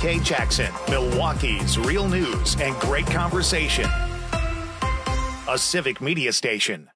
Kay Jackson, Milwaukee's real news and great conversation. A Civic Media station.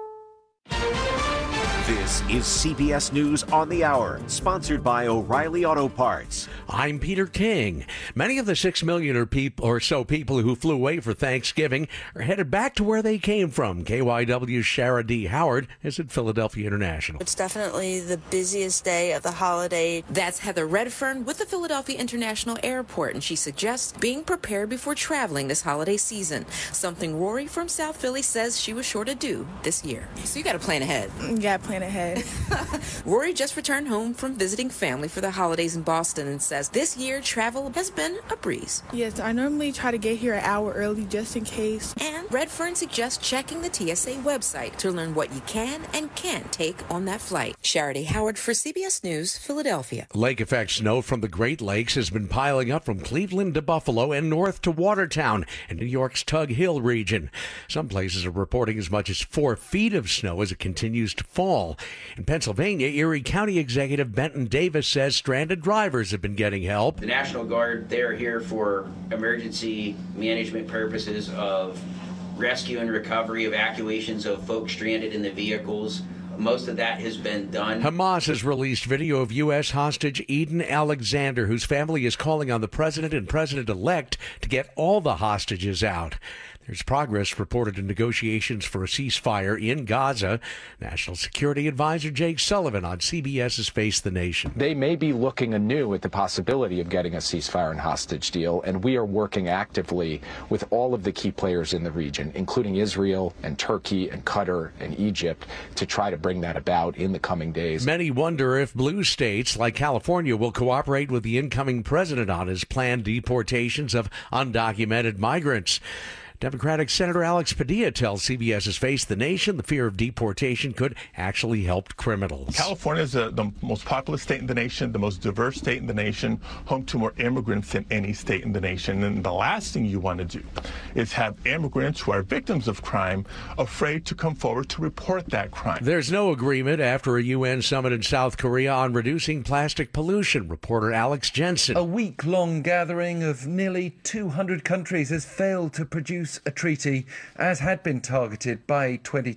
This is CBS News on the Hour, sponsored by O'Reilly Auto Parts. I'm Peter King. Many of the 6 million or so people who flew away for Thanksgiving are headed back to where they came from. KYW's Shara D. Howard is at Philadelphia International. It's definitely the busiest day of the holiday. That's Heather Redfern with the Philadelphia International Airport, and she suggests being prepared before traveling this holiday season, something Rory from South Philly says she was sure to do this year. So you got to plan ahead. Yeah, plan ahead. Rory just returned home from visiting family for the holidays in Boston and says this year travel has been a breeze. Yes, I normally try to get here an hour early just in case. And Redfern suggests checking the TSA website to learn what you can and can't take on that flight. Charity Howard for CBS News, Philadelphia. Lake effect snow from the Great Lakes has been piling up from Cleveland to Buffalo and north to Watertown in New York's Tug Hill region. Some places are reporting as much as 4 feet of snow as it continues to fall. In Pennsylvania, Erie County Executive Benton Davis says stranded drivers have been getting help. The National Guard, they're here for emergency management purposes of rescue and recovery, evacuations of folks stranded in the vehicles. Most of that has been done. Hamas has released video of U.S. hostage Eden Alexander, whose family is calling on the president and president-elect to get all the hostages out. There's progress reported in negotiations for a ceasefire in Gaza. National Security Advisor Jake Sullivan on CBS's Face the Nation. They may be looking anew at the possibility of getting a ceasefire and hostage deal, and we are working actively with all of the key players in the region, including Israel and Turkey and Qatar and Egypt, to try to bring that about in the coming days. Many wonder if blue states like California will cooperate with the incoming president on his planned deportations of undocumented migrants. Democratic Senator Alex Padilla tells CBS's Face the Nation the fear of deportation could actually help criminals. California is the most populous state in the nation, the most diverse state in the nation, home to more immigrants than any state in the nation. And the last thing you want to do is have immigrants who are victims of crime afraid to come forward to report that crime. There's no agreement after a UN summit in South Korea on reducing plastic pollution. Reporter Alex Jensen. A week-long gathering of nearly 200 countries has failed to produce a treaty as had been targeted by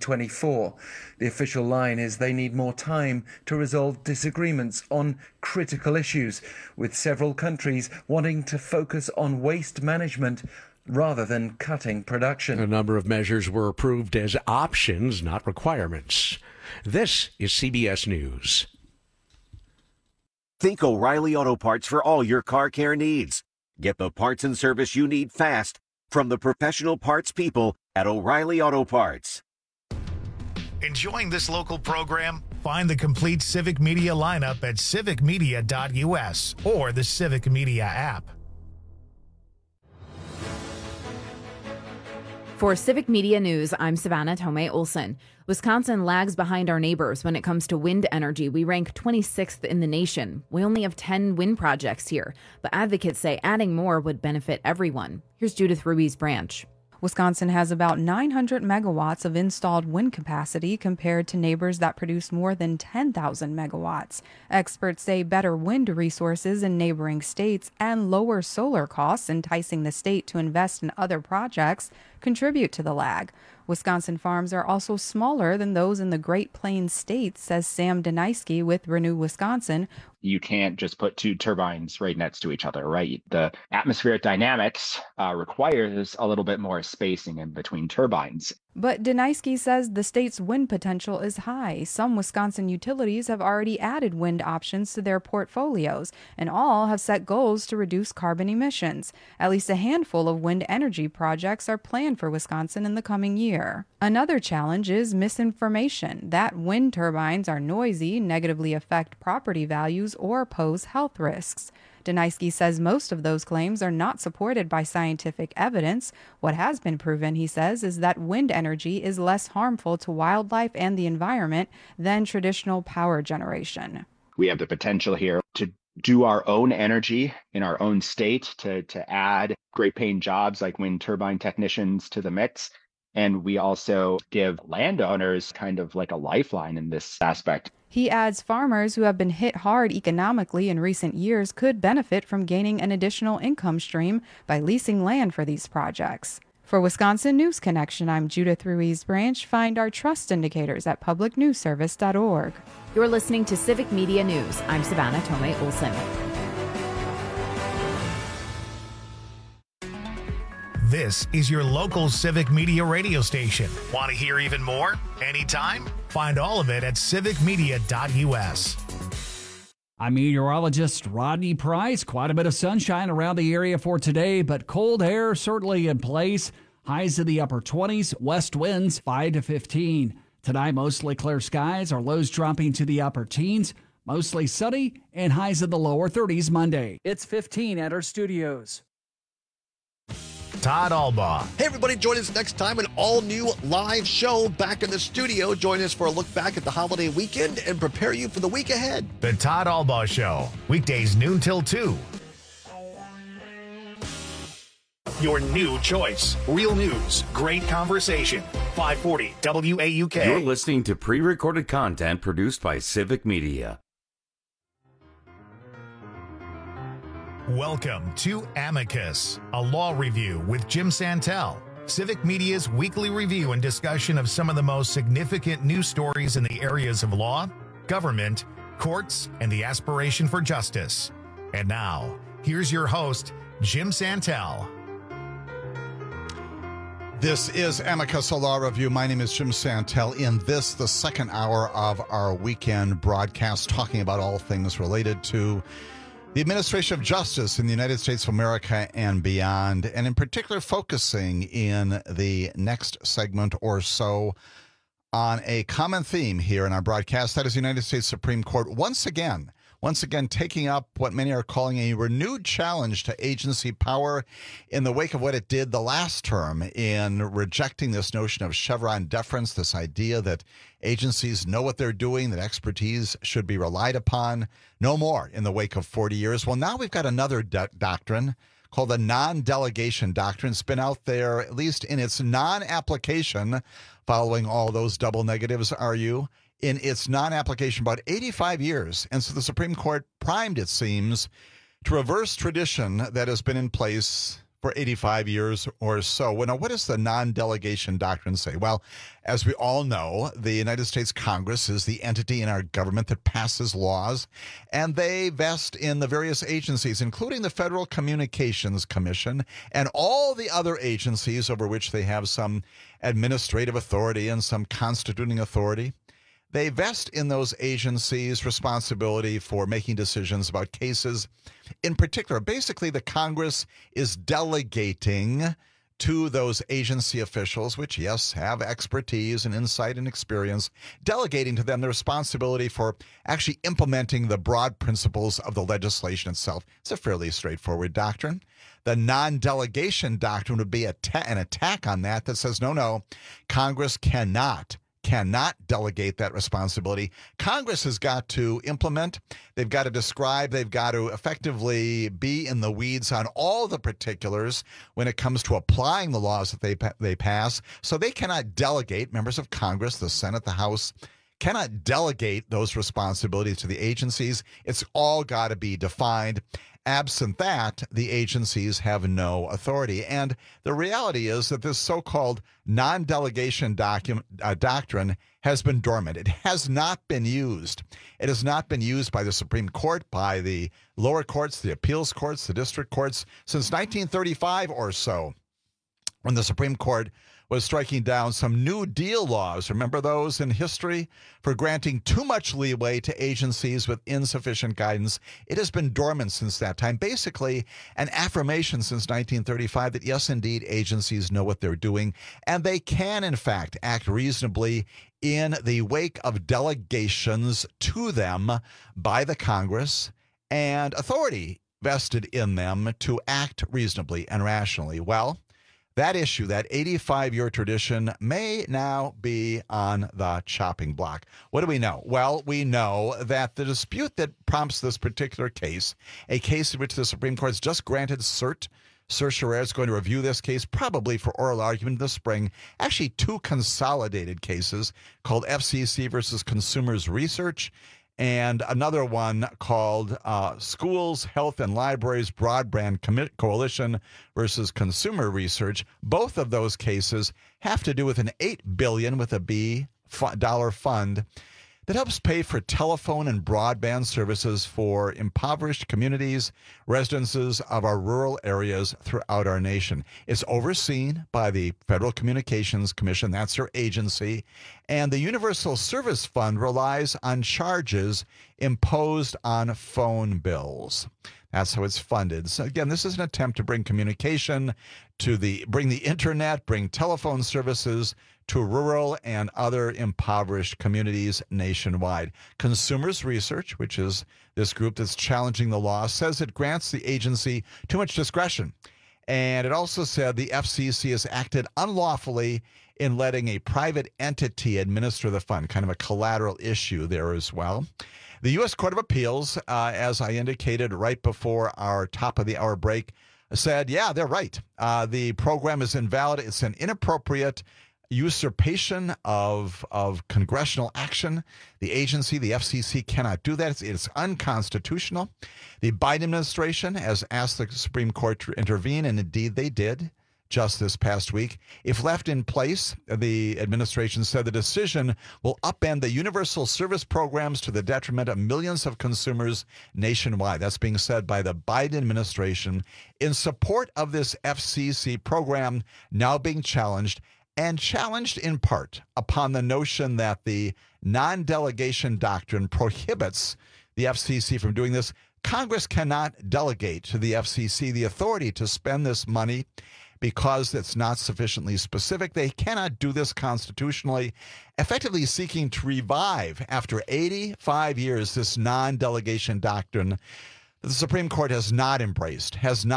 2024. The official line is they need more time to resolve disagreements on critical issues, with several countries wanting to focus on waste management rather than cutting production. A number of measures were approved as options, not requirements. This is CBS News. Think O'Reilly Auto Parts for all your car care needs. Get the parts and service you need fast from the professional parts people at O'Reilly Auto Parts. Enjoying this local program? Find the complete Civic Media lineup at civicmedia.us or the Civic Media app. For Civic Media News, I'm Savannah Tomei Olson. Wisconsin lags behind our neighbors when it comes to wind energy. We rank 26th in the nation. We only have 10 wind projects here, but advocates say adding more would benefit everyone. Here's Judith Ruiz Branch. Wisconsin has about 900 megawatts of installed wind capacity compared to neighbors that produce more than 10,000 megawatts. Experts say better wind resources in neighboring states and lower solar costs, enticing the state to invest in other projects, contribute to the lag. Wisconsin farms are also smaller than those in the Great Plains states, says Sam Deniski with Renew Wisconsin. You can't just put two turbines right next to each other, right? The atmospheric dynamics requires a little bit more spacing in between turbines. But Deniski says the state's wind potential is high. Some Wisconsin utilities have already added wind options to their portfolios, and all have set goals to reduce carbon emissions. At least a handful of wind energy projects are planned for Wisconsin in the coming year. Another challenge is misinformation that wind turbines are noisy, negatively affect property values, or pose health risks. Deniski says most of those claims are not supported by scientific evidence. What has been proven, he says, is that wind energy is less harmful to wildlife and the environment than traditional power generation. We have the potential here to do our own energy in our own state, to add great paying jobs like wind turbine technicians to the mix. And we also give landowners kind of like a lifeline in this aspect. He adds farmers who have been hit hard economically in recent years could benefit from gaining an additional income stream by leasing land for these projects. For Wisconsin News Connection, I'm Judith Ruiz Branch. Find our trust indicators at publicnewsservice.org. You're listening to Civic Media News. I'm Savannah Tomei Olson. This is your local Civic Media radio station. Want to hear even more? Anytime? Find all of it at civicmedia.us. I'm meteorologist Rodney Price. Quite a bit of sunshine around the area for today, but cold air certainly in place. Highs in the upper 20s, west winds 5 to 15. Tonight, mostly clear skies, our lows dropping to the upper teens. Mostly sunny and highs in the lower 30s Monday. It's 15 at our studios. Todd Albaugh. Hey, everybody, join us next time, an all-new live show back in the studio. Join us for a look back at the holiday weekend and prepare you for the week ahead. The Todd Albaugh Show, weekdays noon till 2. Your new choice. Real news, great conversation. 540 WAUK. You're listening to pre-recorded content produced by Civic Media. Welcome to Amicus, a law review with Jim Santel, Civic Media's weekly review and discussion of some of the most significant news stories in the areas of law, government, courts, and the aspiration for justice. And now, here's your host, Jim Santel. This is Amicus, a law review. My name is Jim Santel. In this, the second hour of our weekend broadcast, talking about all things related to the administration of justice in the United States of America and beyond, and in particular focusing in the next segment or so on a common theme here in our broadcast. That is the United States Supreme Court once again taking up what many are calling a renewed challenge to agency power in the wake of what it did the last term in rejecting this notion of Chevron deference, this idea that agencies know what they're doing, that expertise should be relied upon. No more in the wake of 40 years. Well, now we've got another doctrine called the non-delegation doctrine. It's been out there, at least in its non-application, following all those double negatives, in its non-application about 85 years. And so the Supreme Court primed, it seems, to reverse tradition that has been in place for 85 years or so. Well, now, what does the non-delegation doctrine say? Well, as we all know, the United States Congress is the entity in our government that passes laws, and they vest in the various agencies, including the Federal Communications Commission and all the other agencies over which they have some administrative authority and some constituting authority. They vest in those agencies responsibility for making decisions about cases. In particular, basically, the Congress is delegating to those agency officials, which, yes, have expertise and insight and experience, delegating to them the responsibility for actually implementing the broad principles of the legislation itself. It's a fairly straightforward doctrine. The non-delegation doctrine would be an attack on that says, no, Congress cannot delegate that responsibility. Congress has got to implement, they've got to describe, they've got to effectively be in the weeds on all the particulars when it comes to applying the laws that they pass. So they cannot delegate, members of Congress, the Senate, the House, cannot delegate those responsibilities to the agencies. It's all got to be defined. Absent that, the agencies have no authority. And the reality is that this so-called non-delegation doctrine has been dormant. It has not been used. It has not been used by the Supreme Court, by the lower courts, the appeals courts, the district courts, since 1935 or so, when the Supreme Court was striking down some New Deal laws, remember those in history, for granting too much leeway to agencies with insufficient guidance. It has been dormant since that time. Basically, an affirmation since 1935 that, yes, indeed, agencies know what they're doing, and they can, in fact, act reasonably in the wake of delegations to them by the Congress and authority vested in them to act reasonably and rationally. Well, that issue, that 85-year tradition, may now be on the chopping block. What do we know? Well, we know that the dispute that prompts this particular case, a case in which the Supreme Court has just granted cert Certiorari is going to review this case probably for oral argument this spring. Actually, two consolidated cases called FCC versus Consumers Research and another one called Schools, Health, and Libraries Broadband Coalition versus Consumer Research. Both of those cases have to do with an $8 billion with a B dollar fund that helps pay for telephone and broadband services for impoverished communities, residences of our rural areas throughout our nation. It's overseen by the Federal Communications Commission, that's their agency, and the Universal Service Fund relies on charges imposed on phone bills. That's how it's funded. So again, this is an attempt to bring communication bring the internet, bring telephone services to rural and other impoverished communities nationwide. Consumers Research, which is this group that's challenging the law, says it grants the agency too much discretion. And it also said the FCC has acted unlawfully in letting a private entity administer the fund, kind of a collateral issue there as well. The U.S. Court of Appeals, as I indicated right before our top of the hour break, said, yeah, they're right. The program is invalid. It's an inappropriate usurpation of congressional action. The agency, the FCC, cannot do that. It's unconstitutional. The Biden administration has asked the Supreme Court to intervene, and indeed they did just this past week. If left in place, the administration said the decision will upend the universal service programs to the detriment of millions of consumers nationwide. That's being said by the Biden administration in support of this FCC program now being challenged, and challenged in part upon the notion that the non-delegation doctrine prohibits the FCC from doing this. Congress cannot delegate to the FCC the authority to spend this money because it's not sufficiently specific. They cannot do this constitutionally, effectively seeking to revive, after 85 years, this non-delegation doctrine that the Supreme Court has not embraced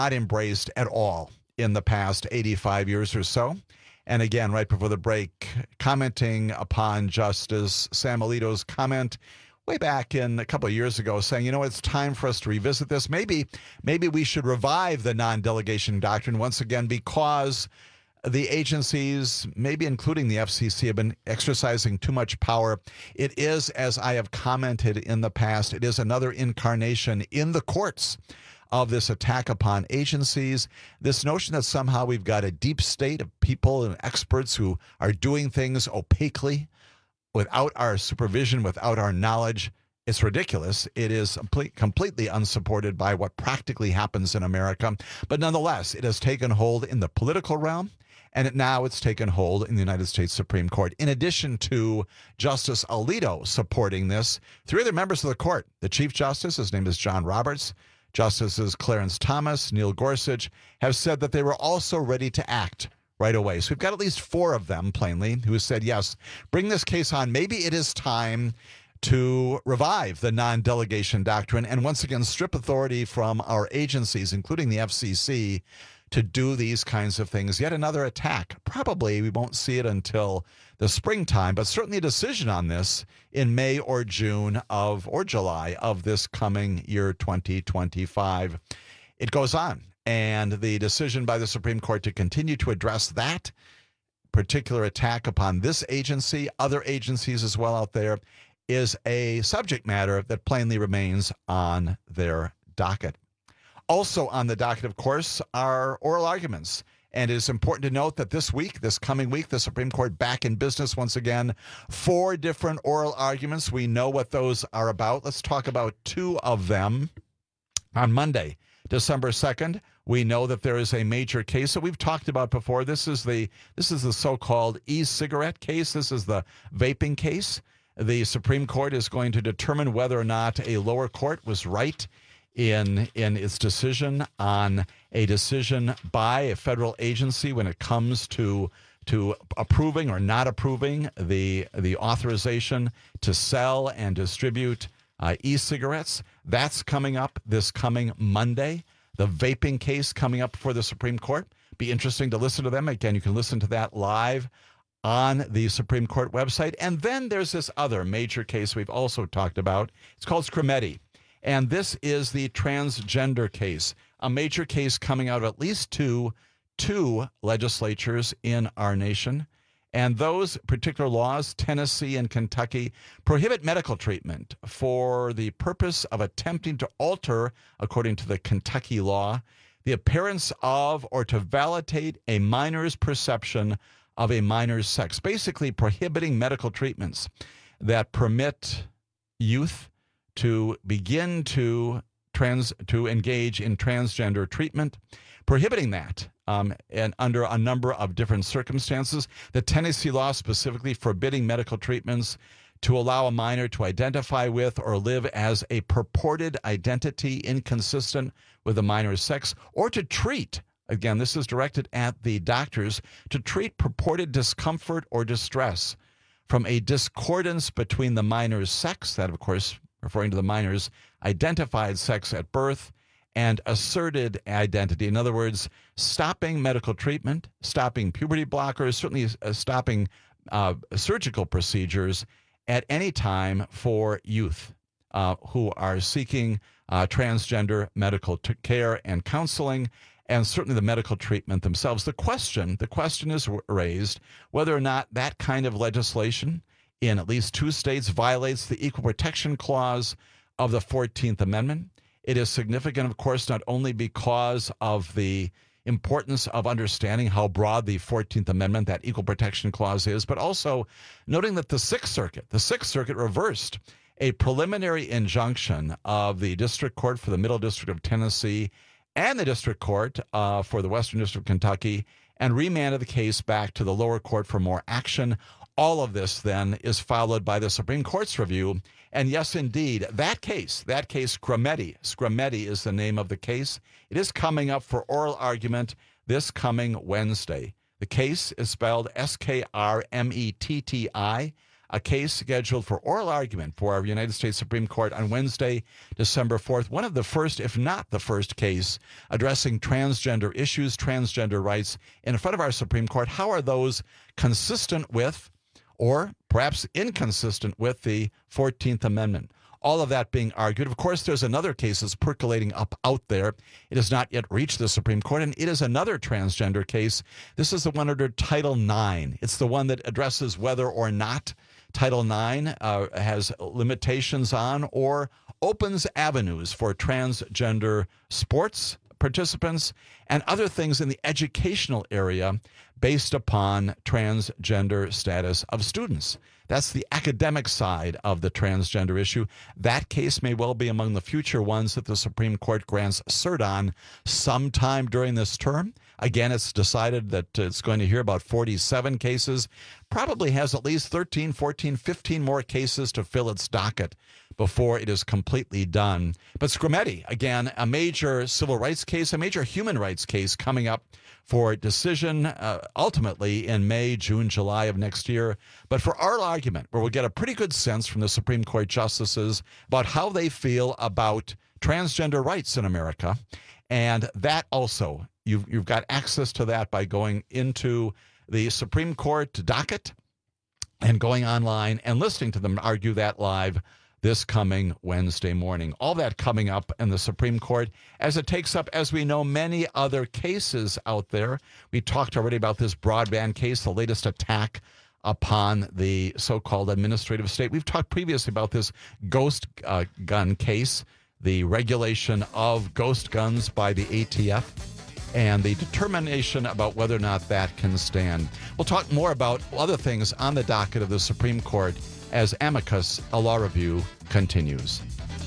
at all in the past 85 years or so. And again, right before the break, commenting upon Justice Sam Alito's comment way back in a couple of years ago, saying, you know, it's time for us to revisit this. Maybe we should revive the non-delegation doctrine once again, because the agencies, maybe including the FCC, have been exercising too much power. It is, as I have commented in the past, it is another incarnation in the courts of this attack upon agencies, this notion that somehow we've got a deep state of people and experts who are doing things opaquely without our supervision, without our knowledge. It's ridiculous. It is completely unsupported by what practically happens in America. But nonetheless, it has taken hold in the political realm, and now it's taken hold in the United States Supreme Court. In addition to Justice Alito supporting this, three other members of the court, the Chief Justice, his name is John Roberts, Justices Clarence Thomas, Neil Gorsuch, have said that they were also ready to act right away. So we've got at least four of them, plainly, who said, yes, bring this case on. Maybe it is time to revive the non-delegation doctrine and once again strip authority from our agencies, including the FCC, to do these kinds of things. Yet another attack. Probably we won't see it until the springtime, but certainly a decision on this in May or June or July of this coming year, 2025. It goes on. And the decision by the Supreme Court to continue to address that particular attack upon this agency, other agencies as well out there, is a subject matter that plainly remains on their docket. Also on the docket, of course, are oral arguments. And it is important to note that this coming week, the Supreme Court back in business once again. 4 different oral arguments. We know what those are about. Let's talk about 2 of them. On Monday, December 2nd, we know that there is a major case that we've talked about before. This is the so-called e-cigarette case. This is the vaping case. The Supreme Court is going to determine whether or not a lower court was right in its decision on a decision by a federal agency when it comes to approving or not approving the authorization to sell and distribute e-cigarettes. That's coming up this coming Monday. The vaping case coming up before the Supreme Court. Be interesting to listen to them. Again, you can listen to that live on the Supreme Court website. And then there's this other major case we've also talked about. It's called Scrimeti. And this is the transgender case. a major case coming out of at least two legislatures in our nation. And those particular laws, Tennessee and Kentucky, prohibit medical treatment for the purpose of attempting to alter, according to the Kentucky law, the appearance of or to validate a minor's perception of a minor's sex, basically prohibiting medical treatments that permit youth to begin to engage in transgender treatment, prohibiting that and under a number of different circumstances. The Tennessee law specifically forbidding medical treatments to allow a minor to identify with or live as a purported identity inconsistent with a minor's sex, or to treat, again, this is directed at the doctors, to treat purported discomfort or distress from a discordance between the minor's sex, that of course referring to the minor's identified sex at birth, and asserted identity. In other words, stopping medical treatment, stopping puberty blockers, certainly stopping surgical procedures at any time for youth who are seeking transgender medical care and counseling, and certainly the medical treatment themselves. The question is raised whether or not that kind of legislation in at least 2 states violates the Equal Protection Clause of the 14th Amendment. It is significant, of course, not only because of the importance of understanding how broad the 14th Amendment, that Equal Protection Clause is, but also noting that the Sixth Circuit reversed a preliminary injunction of the District Court for the Middle District of Tennessee and the District Court for the Western District of Kentucky, and remanded the case back to the lower court for more action. All of this then is followed by the Supreme Court's review. And yes, indeed, that case, Scrimeti is the name of the case. It is coming up for oral argument this coming Wednesday. The case is spelled Skrmetti, a case scheduled for oral argument for our United States Supreme Court on Wednesday, December 4th. One of the first, if not the first case addressing transgender issues, transgender rights in front of our Supreme Court. How are those consistent with, or perhaps inconsistent with, the 14th Amendment? All of that being argued. Of course, there's another case that's percolating up out there. It has not yet reached the Supreme Court, and it is another transgender case. This is the one under Title IX. It's the one that addresses whether or not Title IX has limitations on or opens avenues for transgender sports participants and other things in the educational area based upon transgender status of students. That's the academic side of the transgender issue. That case may well be among the future ones that the Supreme Court grants cert on sometime during this term. Again, it's decided that it's going to hear about 47 cases, probably has at least 13, 14, 15 more cases to fill its docket before it is completely done. But Scrimeti, again, a major civil rights case, a major human rights case coming up for decision ultimately in May, June, July of next year. But for our argument, where we'll get a pretty good sense from the Supreme Court justices about how they feel about transgender rights in America. And that also, you've got access to that by going into the Supreme Court docket and going online and listening to them argue that live this coming Wednesday morning. All that coming up in the Supreme Court as it takes up, as we know, many other cases out there. We talked already about this broadband case, the latest attack upon the so-called administrative state. We've talked previously about this ghost gun case, the regulation of ghost guns by the ATF, and the determination about whether or not that can stand. We'll talk more about other things on the docket of the Supreme Court as Amicus, a law review, continues.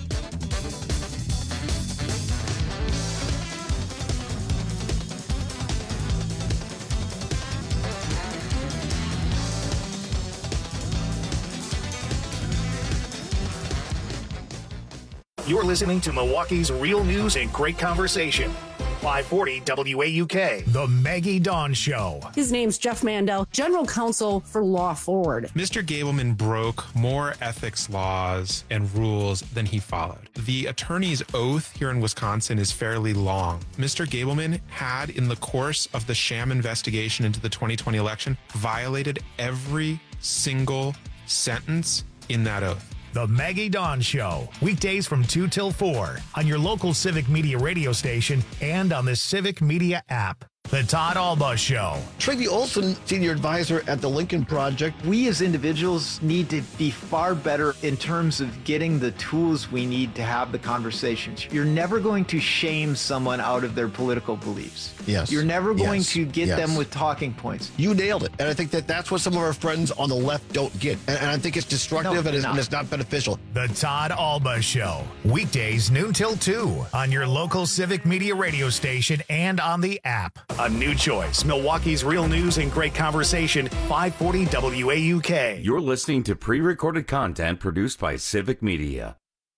You're listening to Milwaukee's Real News and Great Conversation. 540 WAUK, The Maggie Dawn Show. His name's Jeff Mandel, General Counsel for Law Forward. Mr. Gableman broke more ethics laws and rules than he followed. The attorney's oath here in Wisconsin is fairly long. Mr. Gableman had, in the course of the sham investigation into the 2020 election, violated every single sentence in that oath. The Maggie Dawn Show, weekdays from 2 till 4 on your local Civic Media radio station and on the Civic Media app. The Todd Alba Show. Tracy Olson, Senior Advisor at the Lincoln Project. We as individuals need to be far better in terms of getting the tools we need to have the conversations. You're never going to shame someone out of their political beliefs. Yes. You're never going to get them with talking points. You nailed it. And I think that that's what some of our friends on the left don't get. And I think it's destructive and it's not beneficial. The Todd Alba Show, weekdays noon till 2 on your local Civic Media radio station and on the app. A new choice, Milwaukee's real news and great conversation, 540 WAUK. You're listening to pre-recorded content produced by Civic Media.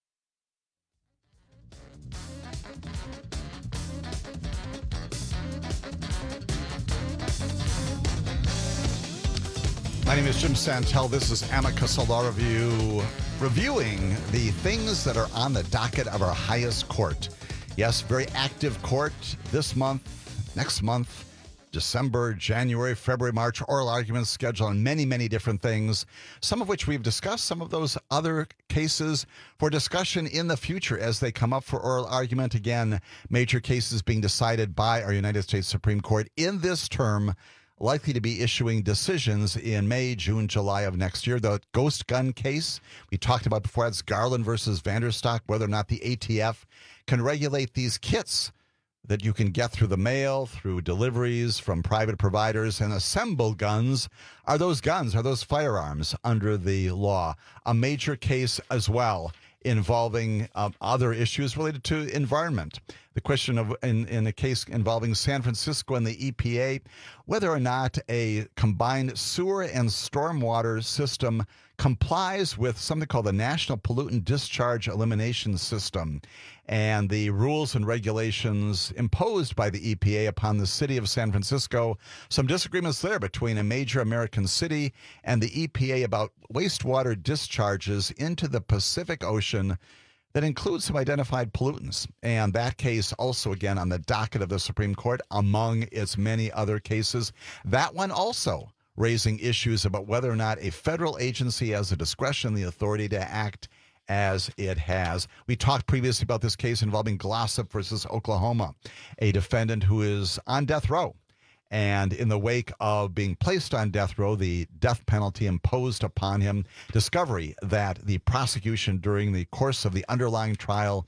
My name is Jim Santel. This is Amicus Law Review, reviewing the things that are on the docket of our highest court. Yes, very active court this month, next month, December, January, February, March, oral arguments scheduled on many, many different things, some of which we've discussed, some of those other cases for discussion in the future as they come up for oral argument. Again, major cases being decided by our United States Supreme Court in this term, likely to be issuing decisions in May, June, July of next year. The ghost gun case we talked about before, that's Garland versus Vanderstock, whether or not the ATF can regulate these kits that you can get through the mail, through deliveries from private providers, and assemble guns. Are those guns, are those firearms under the law? A major case as well involving other issues related to environment. The question of, in a case involving San Francisco and the EPA, whether or not a combined sewer and stormwater system complies with something called the National Pollutant Discharge Elimination System and the rules and regulations imposed by the EPA upon the city of San Francisco. Some disagreements there between a major American city and the EPA about wastewater discharges into the Pacific Ocean that includes some identified pollutants. And that case also, again, on the docket of the Supreme Court, among its many other cases. That one also raising issues about whether or not a federal agency has the discretion, the authority to act as it has. We talked previously about this case involving Glossop versus Oklahoma, a defendant who is on death row. And in the wake of being placed on death row, the death penalty imposed upon him, discovery that the prosecution during the course of the underlying trial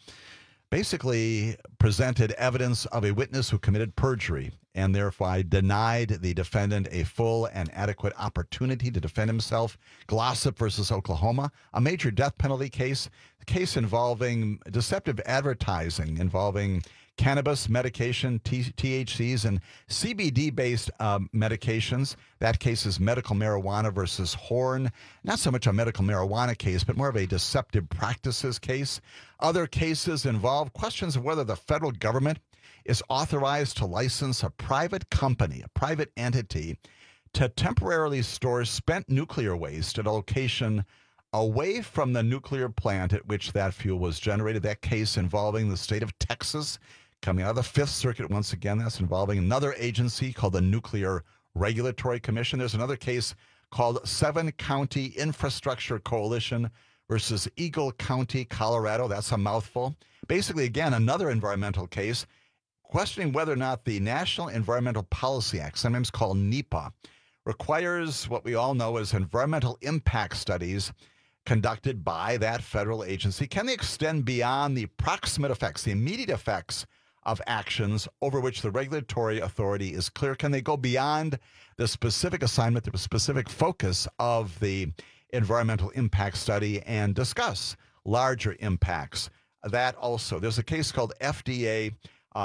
basically presented evidence of a witness who committed perjury and therefore denied the defendant a full and adequate opportunity to defend himself. Glossop versus Oklahoma, a major death penalty case, a case involving deceptive advertising, involving cannabis medication, THCs, and CBD-based medications. That case is medical marijuana versus Horn. Not so much a medical marijuana case, but more of a deceptive practices case. Other cases involve questions of whether the federal government is authorized to license a private company, a private entity, to temporarily store spent nuclear waste at a location away from the nuclear plant at which that fuel was generated. That case involving the state of Texas, coming out of the Fifth Circuit once again. That's involving another agency called the Nuclear Regulatory Commission. There's another case called Seven County Infrastructure Coalition versus Eagle County, Colorado. That's a mouthful. Basically, again, another environmental case questioning whether or not the National Environmental Policy Act, sometimes called NEPA, requires what we all know as environmental impact studies conducted by that federal agency. Can they extend beyond the proximate effects, the immediate effects of actions over which the regulatory authority is clear? Can they go beyond the specific assignment, the specific focus of the environmental impact study and discuss larger impacts? That also, there's a case called FDA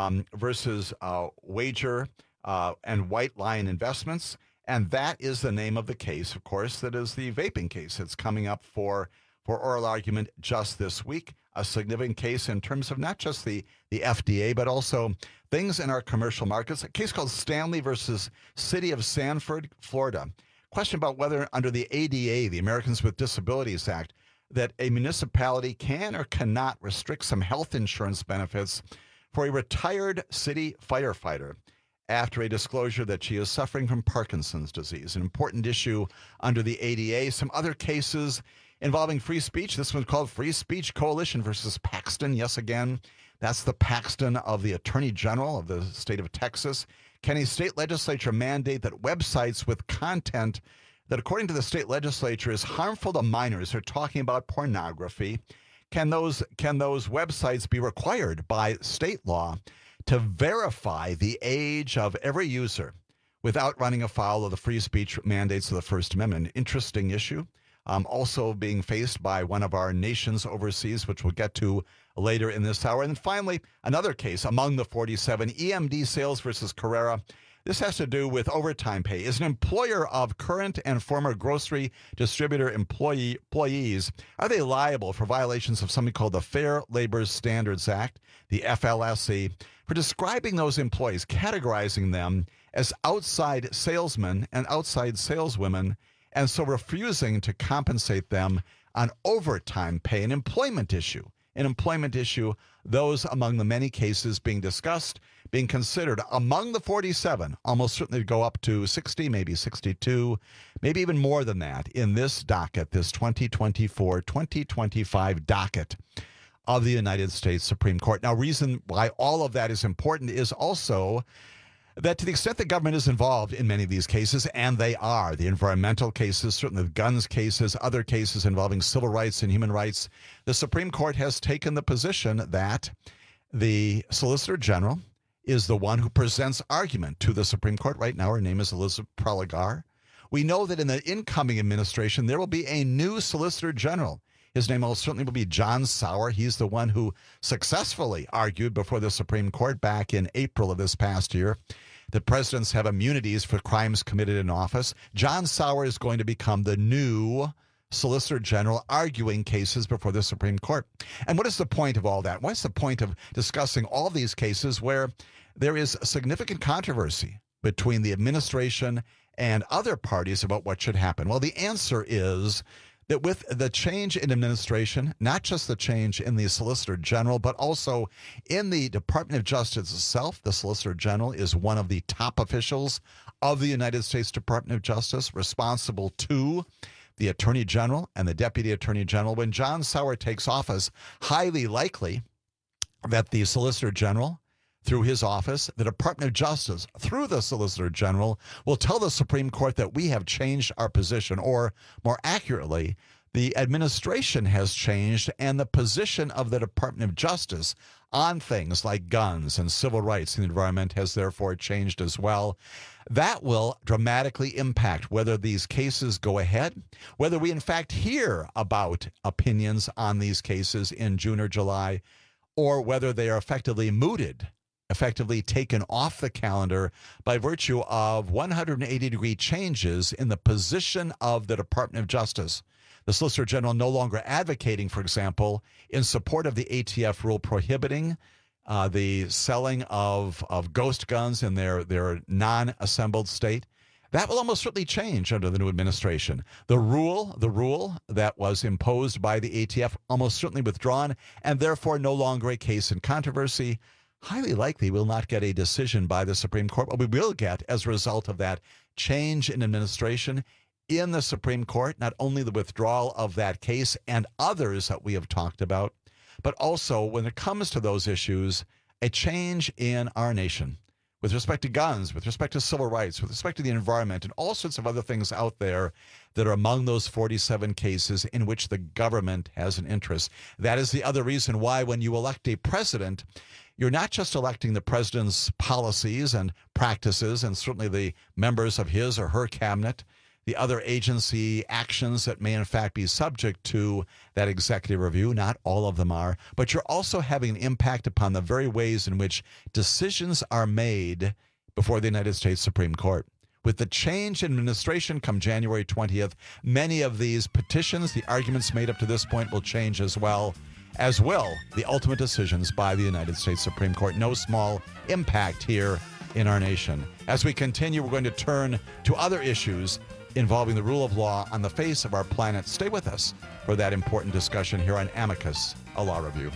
versus Wager and White Lion Investments. And that is the name of the case, of course, that is the vaping case that's coming up for oral argument just this week. A significant case in terms of not just the FDA, but also things in our commercial markets. A case called Stanley versus City of Sanford, Florida. Question about whether under the ADA, the Americans with Disabilities Act, that a municipality can or cannot restrict some health insurance benefits for a retired city firefighter after a disclosure that she is suffering from Parkinson's disease, an important issue under the ADA. Some other cases involving free speech. This one's called Free Speech Coalition versus Paxton. Yes, again, that's the Paxton of the Attorney General of the state of Texas. Can a state legislature mandate that websites with content that, according to the state legislature, is harmful to minors? They're talking about pornography. Can those websites be required by state law to verify the age of every user without running afoul of the free speech mandates of the First Amendment? Interesting issue. Also being faced by one of our nations overseas, which we'll get to later in this hour. And then finally, another case among the 47, EMD Sales versus Carrera. This has to do with overtime pay. Is an employer of current and former grocery distributor employees, are they liable for violations of something called the Fair Labor Standards Act, the FLSA, for describing those employees, categorizing them as outside salesmen and outside saleswomen, and so refusing to compensate them on overtime pay, an employment issue. An employment issue, those among the many cases being discussed, being considered among the 47, almost certainly go up to 60, maybe 62, maybe even more than that in this docket, this 2024-2025 docket of the United States Supreme Court. Now, reason why all of that is important is also that to the extent the government is involved in many of these cases, and they are, the environmental cases, certainly the guns cases, other cases involving civil rights and human rights, the Supreme Court has taken the position that the Solicitor General is the one who presents argument to the Supreme Court. Right now, her name is Elizabeth Prelogar. We know that in the incoming administration, there will be a new Solicitor General. His name most certainly will be John Sauer. He's the one who successfully argued before the Supreme Court back in April of this past year that presidents have immunities for crimes committed in office. John Sauer is going to become the new Solicitor General arguing cases before the Supreme Court. And what is the point of all that? What's the point of discussing all these cases where there is significant controversy between the administration and other parties about what should happen? Well, the answer is that with the change in administration, not just the change in the Solicitor General, but also in the Department of Justice itself, the Solicitor General is one of the top officials of the United States Department of Justice, responsible to the Attorney General and the Deputy Attorney General. When John Sauer takes office, highly likely that the Solicitor General, through his office, the Department of Justice, through the Solicitor General, will tell the Supreme Court that we have changed our position, or more accurately, the administration has changed and the position of the Department of Justice on things like guns and civil rights and the environment has therefore changed as well. That will dramatically impact whether these cases go ahead, whether we in fact hear about opinions on these cases in June or July, or whether they are effectively mooted, effectively taken off the calendar by virtue of 180-degree changes in the position of the Department of Justice. The Solicitor General no longer advocating, for example, in support of the ATF rule prohibiting the selling of ghost guns in their non-assembled state. That will almost certainly change under the new administration. The rule that was imposed by the ATF almost certainly withdrawn, and therefore no longer a case in controversy. Highly likely we'll not get a decision by the Supreme Court. What we will get as a result of that change in administration in the Supreme Court, not only the withdrawal of that case and others that we have talked about, but also when it comes to those issues, a change in our nation with respect to guns, with respect to civil rights, with respect to the environment, and all sorts of other things out there that are among those 47 cases in which the government has an interest. That is the other reason why when you elect a president, you're not just electing the president's policies and practices and certainly the members of his or her cabinet, the other agency actions that may in fact be subject to that executive review. Not all of them are, but you're also having an impact upon the very ways in which decisions are made before the United States Supreme Court. With the change in administration come January 20th, many of these petitions, the arguments made up to this point will change as will the ultimate decisions by the United States Supreme Court. No small impact here in our nation. As we continue, we're going to turn to other issues involving the rule of law on the face of our planet. Stay with us for that important discussion here on Amicus, a law review.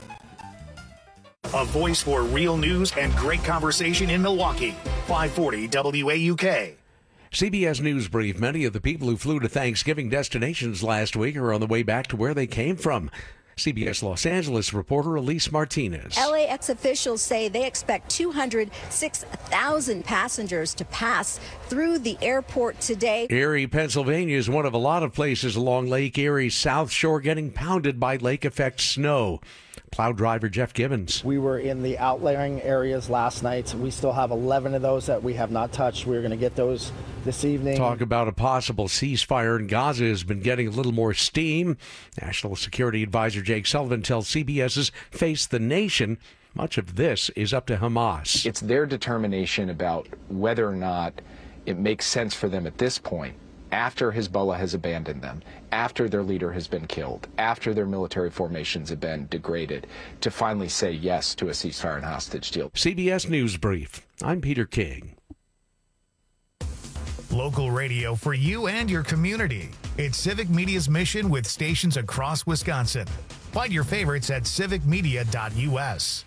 A voice for real news and great conversation in Milwaukee. 540 WAUK. CBS News Brief. Many of the people who flew to Thanksgiving destinations last week are on the way back to where they came from. CBS Los Angeles reporter Elise Martinez. LAX officials say they expect 206,000 passengers to pass through the airport today. Erie, Pennsylvania is one of a lot of places along Lake Erie's South Shore getting pounded by lake effect snow. Plow driver Jeff Gibbons. We were in the outlying areas last night. We still have 11 of those that we have not touched. We're going to get those this evening. Talk about a possible ceasefire in Gaza has been getting a little more steam. National Security Advisor Jake Sullivan tells CBS's Face the Nation much of this is up to Hamas. It's their determination about whether or not it makes sense for them at this point, after Hezbollah has abandoned them, after their leader has been killed, after their military formations have been degraded, to finally say yes to a ceasefire and hostage deal. CBS News Brief. I'm Peter King. Local radio for you and your community. It's Civic Media's mission with stations across Wisconsin. Find your favorites at civicmedia.us.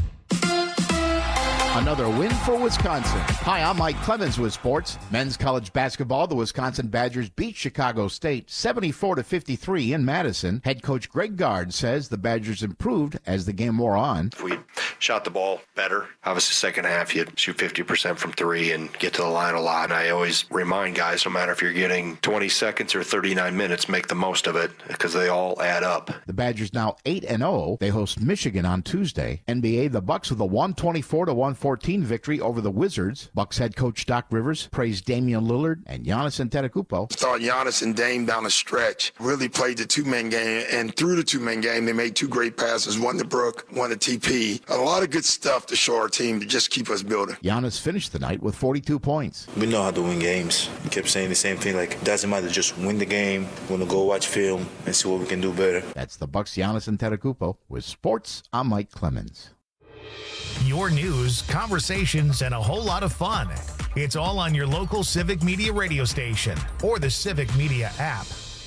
Another win for Wisconsin. Hi, I'm Mike Clemens with sports. Men's college basketball, the Wisconsin Badgers beat Chicago State 74-53 in Madison. Head coach Greg Gard says the Badgers improved as the game wore on. We shot the ball better. Obviously, second half, you shoot 50% from three and get to the line a lot. And I always remind guys, no matter if you're getting 20 seconds or 39 minutes, make the most of it because they all add up. The Badgers now 8-0. They host Michigan on Tuesday. NBA, the Bucks with a 124-114 victory over the Wizards. Bucks head coach Doc Rivers praised Damian Lillard and Giannis Antetokounmpo. Thought Giannis and Dame down the stretch really played the two-man game, and through the two-man game, they made two great passes, one to Brook, one to TP. A lot of good stuff to show our team to just keep us building. Giannis finished the night with 42 points. We know how to win games. We kept saying the same thing, like, it doesn't matter, just win the game. We're going to go watch film and see what we can do better. That's the Bucks' Giannis Antetokounmpo. With sports, I'm Mike Clemens. Your news, conversations, and a whole lot of fun. It's all on your local Civic Media radio station or the Civic Media app.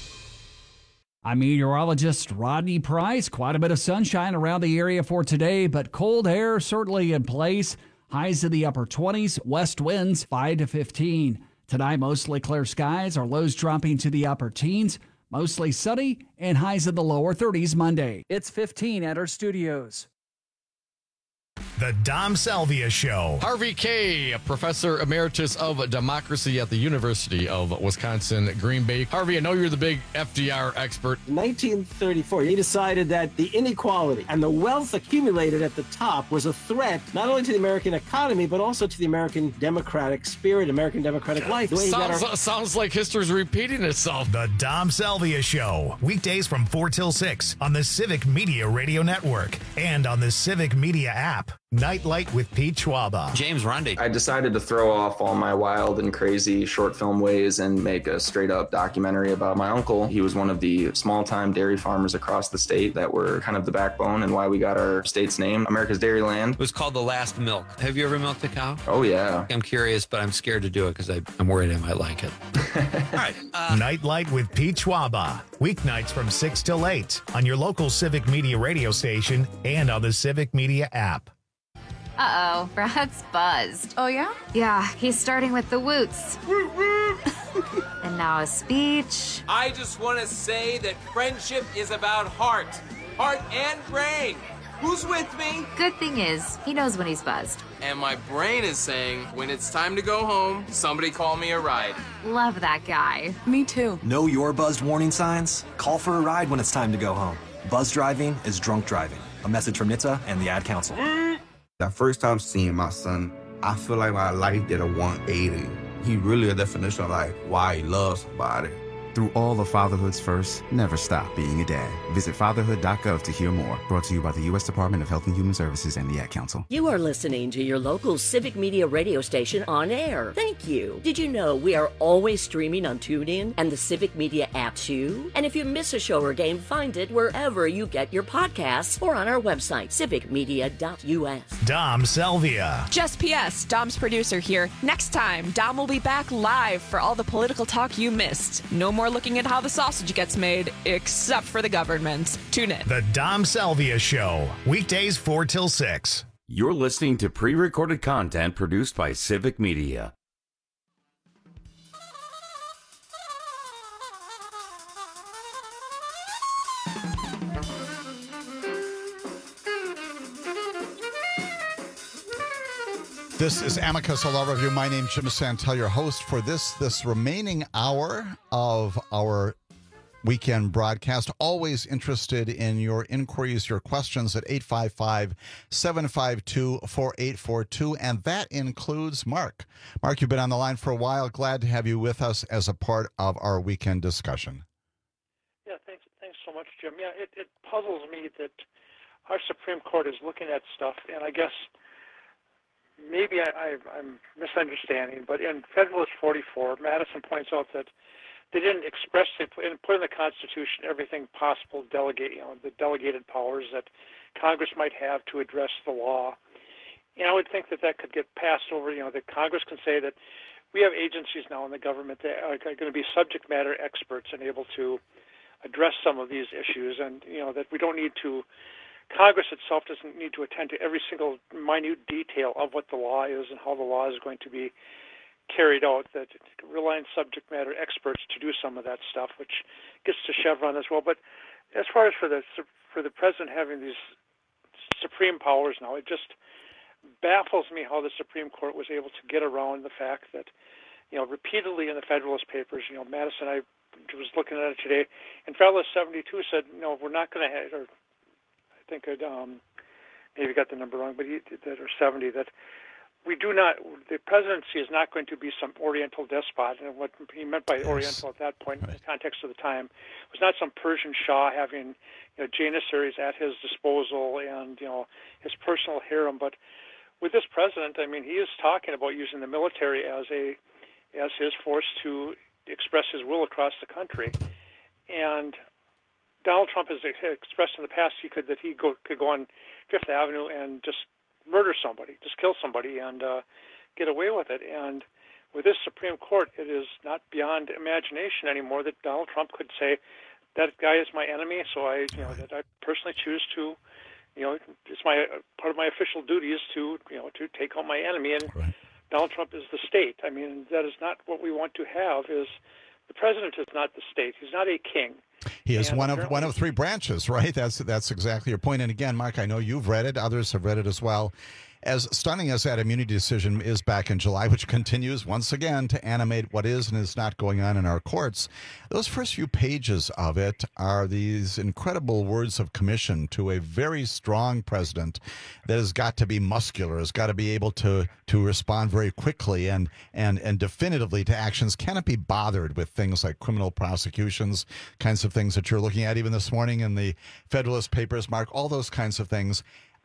I'm meteorologist Rodney Price. Quite a bit of sunshine around the area for today, but cold air certainly in place. Highs in the upper 20s, west winds 5 to 15. Tonight, mostly clear skies, our lows dropping to the upper teens. Mostly sunny and highs in the lower 30s Monday. It's 15 at our studios. The Dom Salvia Show. Harvey Kaye, professor emeritus of democracy at the University of Wisconsin, Green Bay. Harvey, I know you're the big FDR expert. In 1934, he decided that the inequality and the wealth accumulated at the top was a threat not only to the American economy, but also to the American democratic spirit, American democratic life. Sounds like history's repeating itself. The Dom Salvia Show. Weekdays from 4 till 6 on the Civic Media Radio Network and on the Civic Media app. Nightlight with Pete Schwaba. James Rundy. I decided to throw off all my wild and crazy short film ways and make a straight up documentary about my uncle. He was one of the small time dairy farmers across the state that were kind of the backbone and why we got our state's name, America's Dairyland. It was called The Last Milk. Have you ever milked a cow? Oh, yeah. I'm curious, but I'm scared to do it because I'm worried I might like it. All right. Nightlight with Pete Schwaba. Weeknights from 6 till 8 on your local Civic Media radio station and on the Civic Media app. Uh-oh, Brad's buzzed. Oh, yeah? Yeah, he's starting with the woots. And now a speech. I just want to say that friendship is about heart and brain. Who's with me? Good thing is, he knows when he's buzzed. And my brain is saying, when it's time to go home, somebody call me a ride. Love that guy. Me too. Know your buzzed warning signs? Call for a ride when it's time to go home. Buzz driving is drunk driving. A message from NHTSA and the Ad Council. That first time seeing my son, I feel like my life did a 180. He really a definition of like why he loves somebody. Through all of fatherhood's first, never stop being a dad. Visit fatherhood.gov to hear more. Brought to you by the U.S. Department of Health and Human Services and the Ad Council. You are listening to your local Civic Media radio station on air. Thank you. Did you know we are always streaming on TuneIn and the Civic Media app too? And if you miss a show or game, find it wherever you get your podcasts or on our website, civicmedia.us. Dom Salvia. Just P.S. Dom's producer here. Next time, Dom will be back live for all the political talk you missed. No more looking at how the sausage gets made, except for the government. Tune in. The Dom Salvia Show. Weekdays 4 till 6. You're listening to pre-recorded content produced by Civic Media. This is Amicus, a Law Review. My name's Jim Santel, your host for this remaining hour of our weekend broadcast. Always interested in your inquiries, your questions at 855-752-4842. And that includes Mark. Mark, you've been on the line for a while. Glad to have you with us as a part of our weekend discussion. Yeah, thanks so much, Jim. Yeah, it puzzles me that our Supreme Court is looking at stuff, and I guess maybe I'm misunderstanding, but in Federalist 44, Madison points out that they didn't expressly put in the Constitution everything possible the delegated powers that Congress might have to address the law. And I would think that could get passed over, that Congress can say that we have agencies now in the government that are going to be subject matter experts and able to address some of these issues, and, that we don't need to Congress itself doesn't need to attend to every single minute detail of what the law is and how the law is going to be carried out, that rely on subject matter experts to do some of that stuff, which gets to Chevron as well. But as far as for the president having these supreme powers now, it just baffles me how the Supreme Court was able to get around the fact that, repeatedly in the Federalist Papers, Madison, I was looking at it today, and Federalist 72 said, no, we're not going to have, or I think I'd maybe got the number wrong, but or 70, that we do not, the presidency is not going to be some Oriental despot. And what he meant by Oriental at that point, in the context of the time, was not some Persian Shah having, janissaries at his disposal and, his personal harem. But with this president, I mean, he is talking about using the military as his force to express his will across the country. And Donald Trump has expressed in the past that he could go on Fifth Avenue and just murder somebody, just kill somebody, and get away with it. And with this Supreme Court, it is not beyond imagination anymore that Donald Trump could say, that guy is my enemy, so that I personally choose to, it's part of my official duties to take out my enemy. And Donald Trump is the state. I mean, that is not what we want to have. The president is not the state. He's not a king. He is one of three branches, right? That's exactly your point. And again, Mark, I know you've read it. Others have read it as well. As stunning as that immunity decision is back in July, which continues once again to animate what is and is not going on in our courts, those first few pages of it are these incredible words of commission to a very strong president that has got to be muscular, has got to be able to respond very quickly and definitively to actions, cannot be bothered with things like criminal prosecutions, kinds of things that you're looking at even this morning in the Federalist Papers, Mark, all those kinds of things.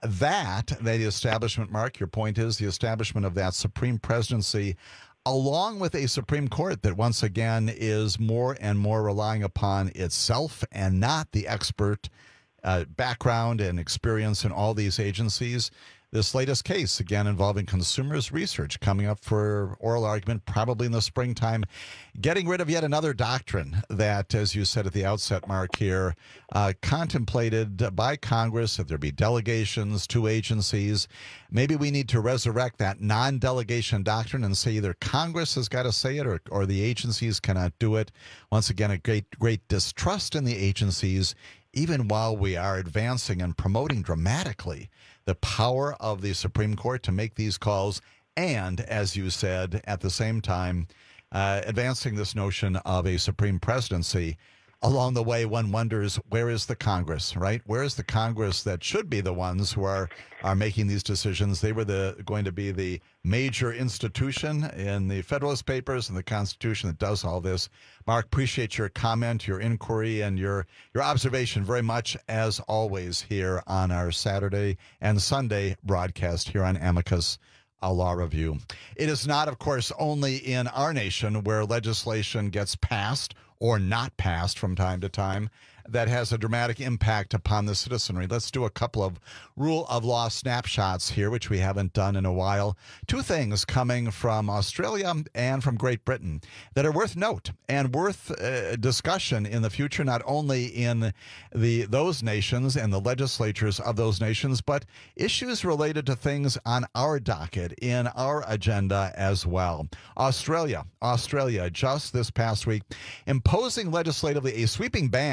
The establishment, Mark, your point is the establishment of that supreme presidency, along with a Supreme Court that once again is more and more relying upon itself and not the expert background and experience in all these agencies. This latest case, again, involving Consumers Research, coming up for oral argument probably in the springtime, getting rid of yet another doctrine that, as you said at the outset, Mark, here, contemplated by Congress that there be delegations to agencies. Maybe we need to resurrect that non-delegation doctrine and say either Congress has got to say it or the agencies cannot do it. Once again, a great distrust in the agencies, even while we are advancing and promoting dramatically the power of the Supreme Court to make these calls, and, as you said, at the same time, advancing this notion of a supreme presidency. Along the way, one wonders, where is the Congress, right? Where is the Congress that should be the ones who are making these decisions? They were going to be the major institution in the Federalist Papers and the Constitution that does all this. Mark, appreciate your comment, your inquiry, and your observation very much, as always, here on our Saturday and Sunday broadcast here on Amicus, a Law Review. It is not, of course, only in our nation where legislation gets passed or not passed from time to time that has a dramatic impact upon the citizenry. Let's do a couple of rule of law snapshots here, which we haven't done in a while. Two things coming from Australia and from Great Britain that are worth note and worth discussion in the future, not only in those nations and the legislatures of those nations, but issues related to things on our docket, in our agenda as well. Australia, just this past week, imposing legislatively a sweeping ban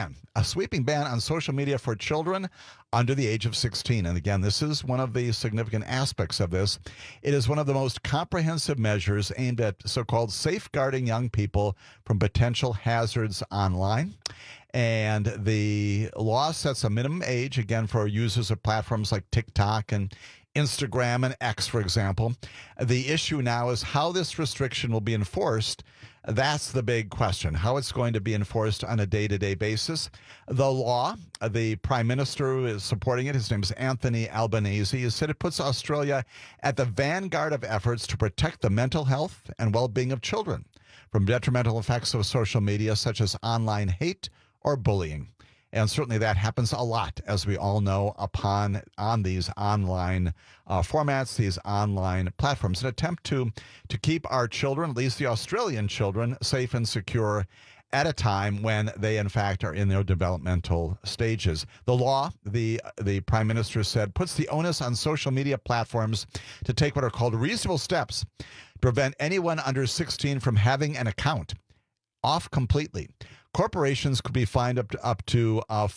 a sweeping ban on social media for children under the age of 16. And again, this is one of the significant aspects of this. It is one of the most comprehensive measures aimed at so-called safeguarding young people from potential hazards online. And the law sets a minimum age, again, for users of platforms like TikTok and Instagram and X, for example. The issue now is how this restriction will be enforced. That's the big question, how it's going to be enforced on a day-to-day basis. The law, the Prime Minister who is supporting it, his name is Anthony Albanese, has said it puts Australia at the vanguard of efforts to protect the mental health and well-being of children from detrimental effects of social media, such as online hate or bullying. And certainly that happens a lot, as we all know, on these online formats, these online platforms. An attempt to keep our children, at least the Australian children, safe and secure at a time when they, in fact, are in their developmental stages. The law, the Prime Minister said, puts the onus on social media platforms to take what are called reasonable steps to prevent anyone under 16 from having an account off completely. Corporations could be fined up to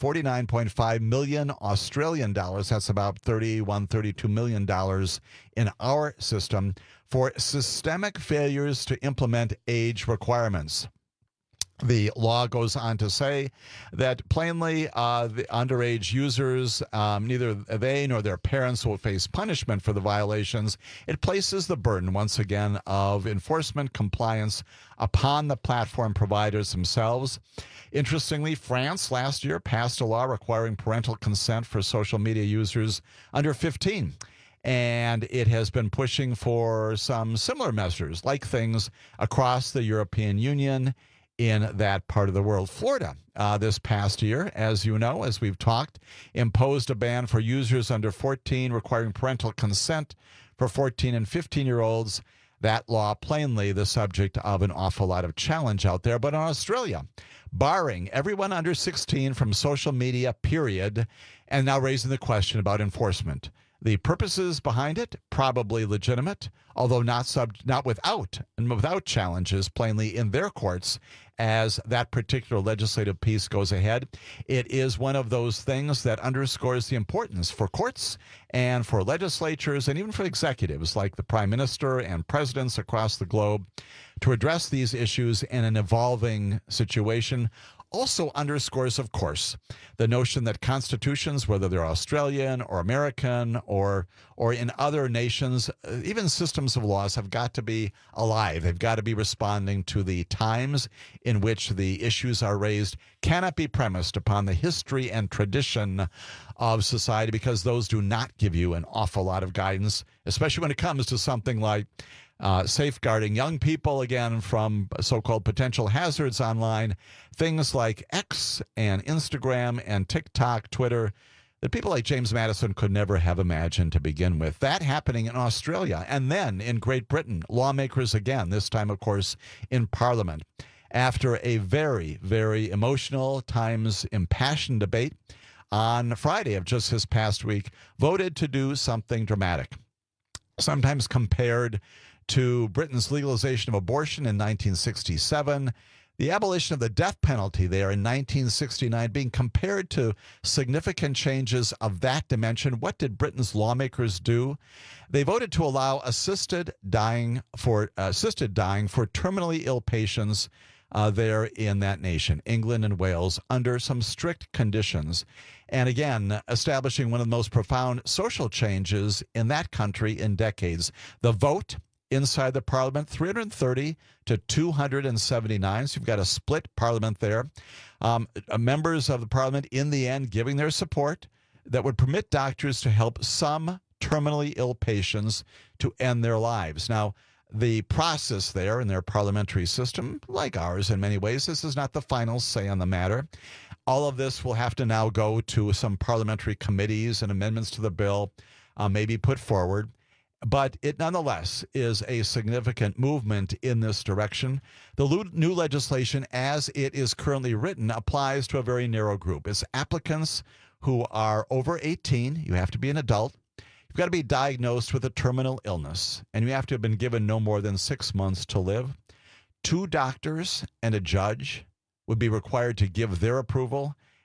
49.5 million Australian dollars. That's about $32 million in our system for systemic failures to implement age requirements. The law goes on to say that plainly the underage users, neither they nor their parents will face punishment for the violations. It places the burden, once again, of enforcement compliance upon the platform providers themselves. Interestingly, France last year passed a law requiring parental consent for social media users under 15. And it has been pushing for some similar measures, like things across the European Union in that part of the world. Florida, this past year, as you know, as we've talked, imposed a ban for users under 14 requiring parental consent for 14 and 15-year-olds. That law plainly the subject of an awful lot of challenge out there. But in Australia, barring everyone under 16 from social media, period, and now raising the question about enforcement. The purposes behind it, probably legitimate, although not without challenges plainly in their courts as that particular legislative piece goes ahead. It is one of those things that underscores the importance for courts and for legislatures and even for executives like the Prime Minister and presidents across the globe to address these issues in an evolving situation. Also underscores, of course, the notion that constitutions, whether they're Australian or American or in other nations, even systems of laws have got to be alive. They've got to be responding to the times in which the issues are raised, cannot be premised upon the history and tradition of society, because those do not give you an awful lot of guidance, especially when it comes to something like safeguarding young people, again, from so-called potential hazards online, things like X and Instagram and TikTok, Twitter, that people like James Madison could never have imagined to begin with. That happening in Australia. And then in Great Britain, lawmakers again, this time, of course, in Parliament, after a very, very emotional, times impassioned debate on Friday of just this past week, voted to do something dramatic, sometimes compared to Britain's legalization of abortion in 1967, the abolition of the death penalty there in 1969 being compared to significant changes of that dimension. What did Britain's lawmakers do? They voted to allow assisted dying for terminally ill patients there in that nation, England and Wales, under some strict conditions. And again, establishing one of the most profound social changes in that country in decades. The vote inside the parliament, 330 to 279. So you've got a split parliament there. Members of the parliament, in the end, giving their support that would permit doctors to help some terminally ill patients to end their lives. Now, the process there in their parliamentary system, like ours in many ways, this is not the final say on the matter. All of this will have to now go to some parliamentary committees and amendments to the bill, maybe put forward. But it nonetheless is a significant movement in this direction. The new legislation, as it is currently written, applies to a very narrow group. It's applicants who are over 18. You have to be an adult. You've got to be diagnosed with a terminal illness, and you have to have been given no more than 6 months to live. 2 doctors and a judge would be required to give their approval,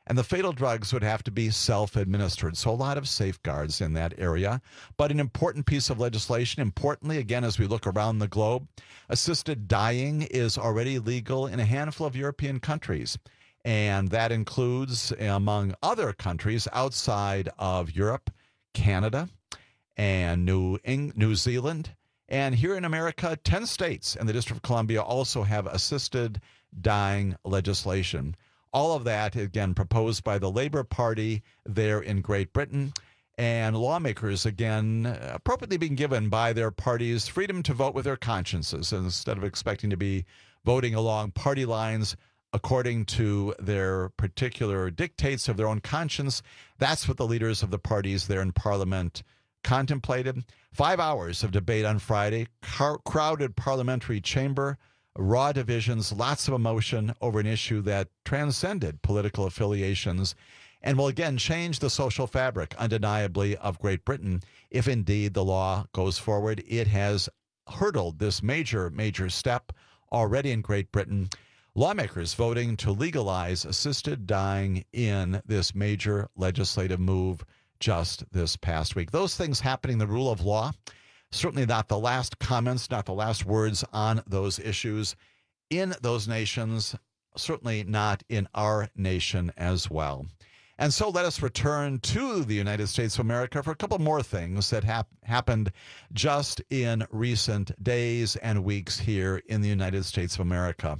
And the fatal drugs would have to be self-administered. So a lot of safeguards in that area. But an important piece of legislation, importantly, again, as we look around the globe, assisted dying is already legal in a handful of European countries. And that includes, among other countries outside of Europe, Canada and New Zealand. And here in America, 10 states and the District of Columbia also have assisted dying legislation. All of that, again, proposed by the Labour Party there in Great Britain. And lawmakers, again, appropriately being given by their parties freedom to vote with their consciences instead of expecting to be voting along party lines according to their particular dictates of their own conscience. That's what the leaders of the parties there in Parliament contemplated. 5 hours of debate on Friday, crowded parliamentary chamber, raw divisions, lots of emotion over an issue that transcended political affiliations and will again change the social fabric, undeniably, of Great Britain. If indeed the law goes forward, it has hurdled this major step already in Great Britain. Lawmakers voting to legalize assisted dying in this major legislative move just this past week. Those things happening, the rule of law, certainly not the last comments, not the last words on those issues in those nations, certainly not in our nation as well. And so let us return to the United States of America for a couple more things that happened just in recent days and weeks here in the United States of America.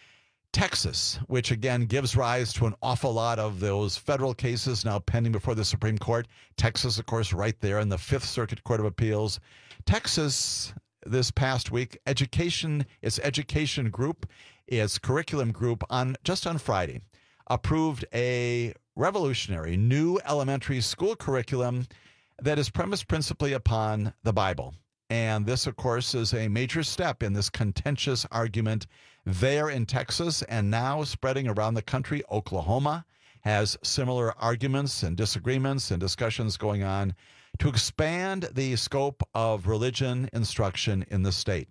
Texas, which again gives rise to an awful lot of those federal cases now pending before the Supreme Court. Texas, of course, right there in the Fifth Circuit Court of Appeals. Texas, this past week, its education group, its curriculum group, just on Friday, approved a revolutionary new elementary school curriculum that is premised principally upon the Bible. And this, of course, is a major step in this contentious argument there in Texas and now spreading around the country. Oklahoma has similar arguments and disagreements and discussions going on to expand the scope of religion instruction in the state.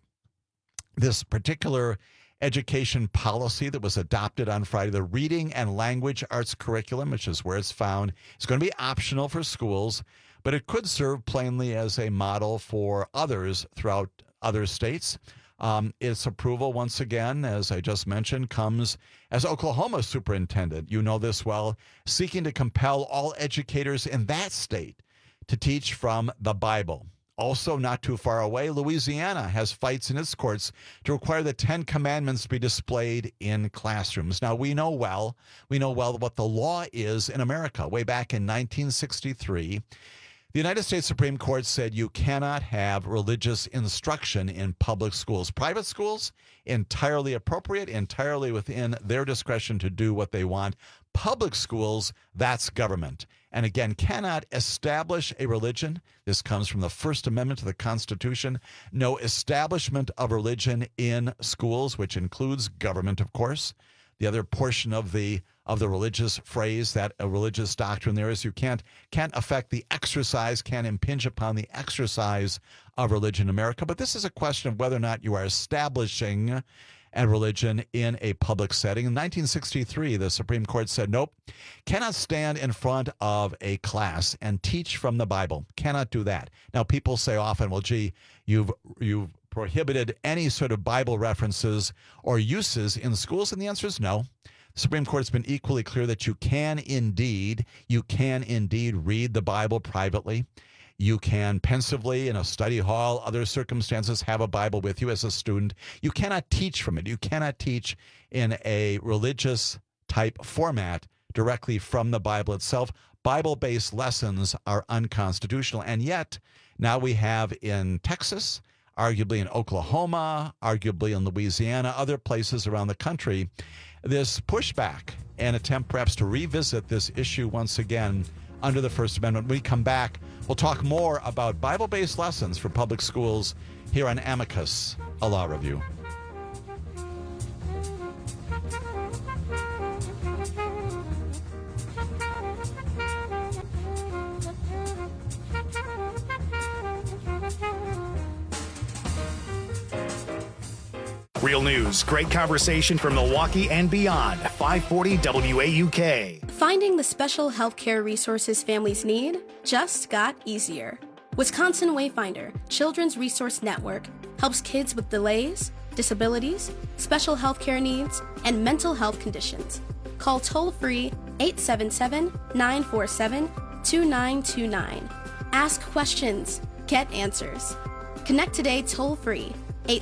This particular education policy that was adopted on Friday, the Reading and Language Arts curriculum, which is where it's found, is going to be optional for schools, but it could serve plainly as a model for others throughout other states. Its approval, once again, as I just mentioned, comes as Oklahoma superintendent, you know this well, seeking to compel all educators in that state to teach from the Bible. Also, not too far away, Louisiana has fights in its courts to require the Ten Commandments to be displayed in classrooms. Now, we know well what the law is in America. Way back in 1963, the United States Supreme Court said you cannot have religious instruction in public schools. Private schools, entirely appropriate, entirely within their discretion to do what they want. Public schools, that's government. And again, cannot establish a religion. This comes from the First Amendment to the Constitution. No establishment of religion in schools, which includes government, of course. The other portion of the religious phrase, that a religious doctrine there is you can't affect the exercise, can't impinge upon the exercise of religion in America. But this is a question of whether or not you are establishing a religion in a public setting. In 1963, the Supreme Court said, nope, cannot stand in front of a class and teach from the Bible. Cannot do that. Now, people say often, well, gee, you've prohibited any sort of Bible references or uses in schools, and the answer is no. The Supreme Court has been equally clear that you can indeed read the Bible privately. You can pensively in a study hall, other circumstances, have a Bible with you as a student. You cannot teach from it. You cannot teach in a religious type format directly from the Bible itself. Bible-based lessons are unconstitutional. And yet, now we have in Texas, arguably in Oklahoma, arguably in Louisiana, other places around the country, this pushback and attempt perhaps to revisit this issue once again under the First Amendment. When we come back, we'll talk more about Bible-based lessons for public schools here on Amicus, a Law Review. Real news, great conversation from Milwaukee and beyond. 540 WAUK. Finding the special healthcare resources families need just got easier. Wisconsin Wayfinder Children's Resource Network helps kids with delays, disabilities, special healthcare needs, and mental health conditions. Call toll-free 877-947-2929. Ask questions. Get answers. Connect today toll-free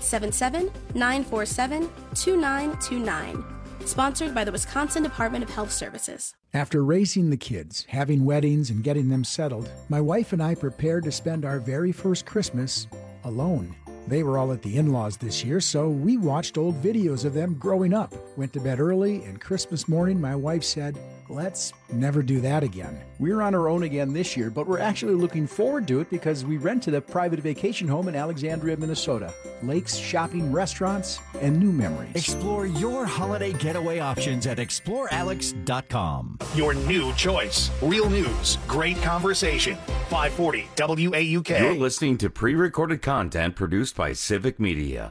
877-947-2929. Sponsored by the Wisconsin Department of Health Services. After raising the kids, having weddings, and getting them settled, my wife and I prepared to spend our very first Christmas alone. They were all at the in-laws this year, so we watched old videos of them growing up, went to bed early, and Christmas morning my wife said, "Let's never do that again." We're on our own again this year, but we're actually looking forward to it because we rented a private vacation home in Alexandria, Minnesota. Lakes, shopping, restaurants, and new memories. Explore your holiday getaway options at explorealex.com. Your new choice. Real news, great conversation. 540 WAUK. You're listening to pre-recorded content produced by Civic Media.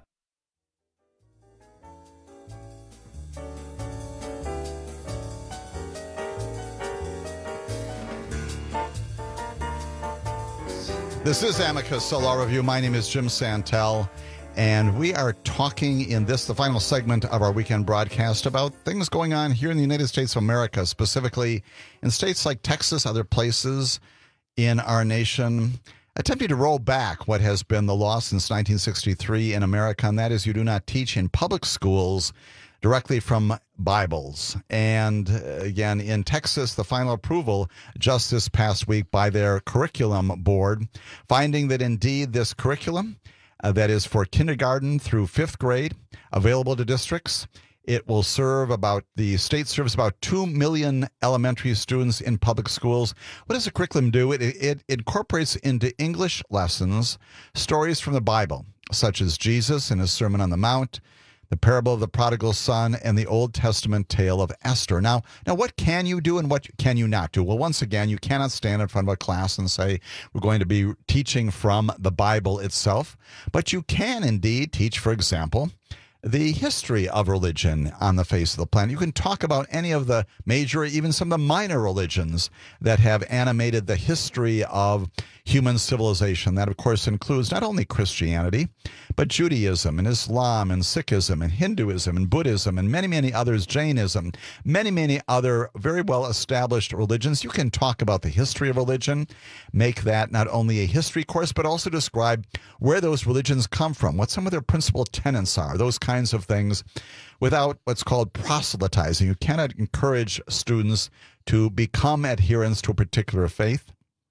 This is Amicus Law Review. My name is Jim Santel, and we are talking in this, the final segment of our weekend broadcast, about things going on here in the United States of America, specifically in states like Texas, other places in our nation, attempting to roll back what has been the law since 1963 in America, and that is you do not teach in public schools directly from Bibles. And again, in Texas, the final approval just this past week by their curriculum board, finding that indeed this curriculum that is for kindergarten through fifth grade, available to districts. It will serve the state serves about 2 million elementary students in public schools. What does the curriculum do? It incorporates into English lessons stories from the Bible, such as Jesus and his Sermon on the Mount, the parable of the prodigal son, and the Old Testament tale of Esther. Now, what can you do and what can you not do? Well, once again, you cannot stand in front of a class and say, we're going to be teaching from the Bible itself. But you can indeed teach, for example, the history of religion on the face of the planet. You can talk about any of the major, even some of the minor religions that have animated the history of human civilization. That, of course, includes not only Christianity, but Judaism and Islam and Sikhism and Hinduism and Buddhism and many, many others, Jainism, many, many other very well-established religions. You can talk about the history of religion, make that not only a history course, but also describe where those religions come from, what some of their principal tenets are, those kinds of things, without what's called proselytizing. You cannot encourage students to become adherents to a particular faith.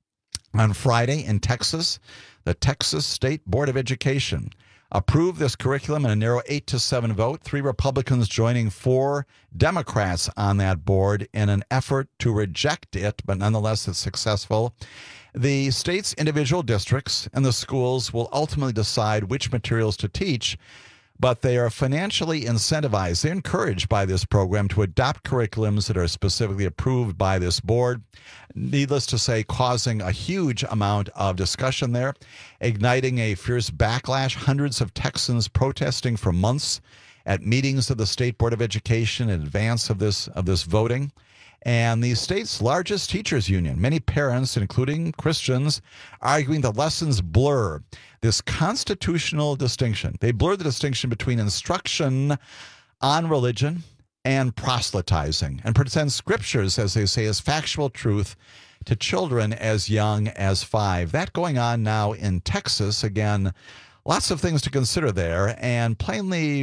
On Friday in Texas, the Texas State Board of Education approved this curriculum in a narrow 8-7 vote, 3 Republicans joining 4 Democrats on that board in an effort to reject it, but nonetheless it's successful. The state's individual districts and the schools will ultimately decide which materials to teach, but they are financially incentivized. They're encouraged by this program to adopt curriculums that are specifically approved by this board. Needless to say, causing a huge amount of discussion there, igniting a fierce backlash. Hundreds of Texans protesting for months at meetings of the State Board of Education in advance of this voting. And the state's largest teachers union, many parents, including Christians, arguing the lessons blur this constitutional distinction. They blur the distinction between instruction on religion and proselytizing, and present scriptures, as they say, as factual truth to children as young as 5. That going on now in Texas. Again, lots of things to consider there, and plainly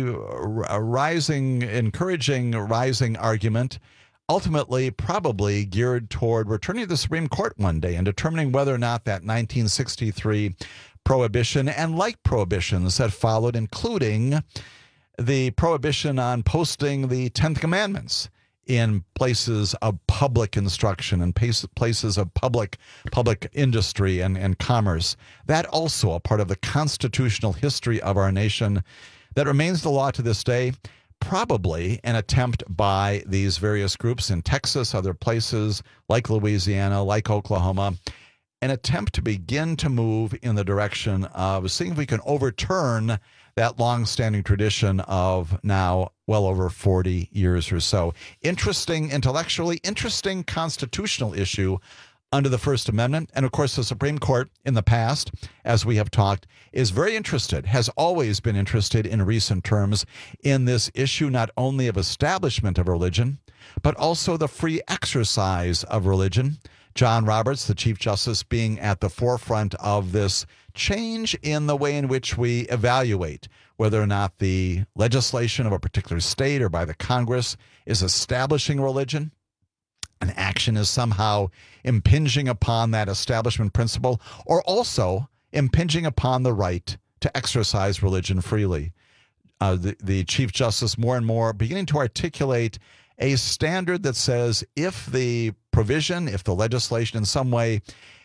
encouraging rising argument, ultimately probably geared toward returning to the Supreme Court one day and determining whether or not that 1963 prohibition and like prohibitions that followed, including the prohibition on posting the 10th Commandments in places of public instruction and places of public industry and commerce. That also a part of the constitutional history of our nation that remains the law to this day. Probably an attempt by these various groups in Texas, other places like Louisiana, like Oklahoma, an attempt to begin to move in the direction of seeing if we can overturn that long-standing tradition of now well over 40 years or so. Interesting intellectually, interesting constitutional issue under the First Amendment. And of course, the Supreme Court in the past, as we have talked, is very interested, has always been interested in recent terms in this issue, not only of establishment of religion, but also the free exercise of religion. John Roberts, the Chief Justice, being at the forefront of this change in the way in which we evaluate whether or not the legislation of a particular state or by the Congress is establishing religion. An action is somehow impinging upon that establishment principle, or also impinging upon the right to exercise religion freely. The Chief Justice more and more beginning to articulate a standard that says if the provision, if the legislation in some way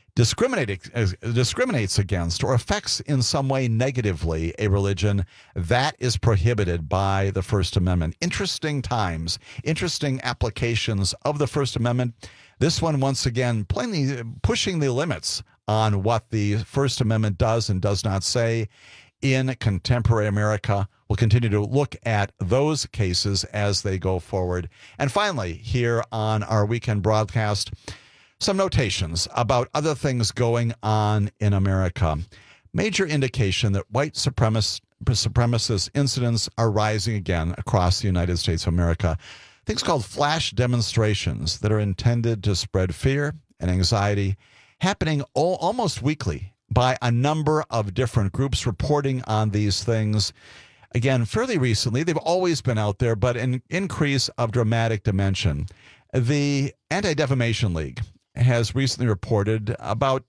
discriminates against or affects in some way negatively a religion, that is prohibited by the First Amendment. Interesting times, interesting applications of the First Amendment. This one, once again, plainly pushing the limits on what the First Amendment does and does not say in contemporary America. We'll continue to look at those cases as they go forward. And finally, here on our weekend broadcast, some notations about other things going on in America. Major indication that white supremacist incidents are rising again across the United States of America. Things called flash demonstrations that are intended to spread fear and anxiety, happening almost weekly by a number of different groups reporting on these things. Again, fairly recently, they've always been out there, but an increase of dramatic dimension. The Anti-Defamation League has recently reported about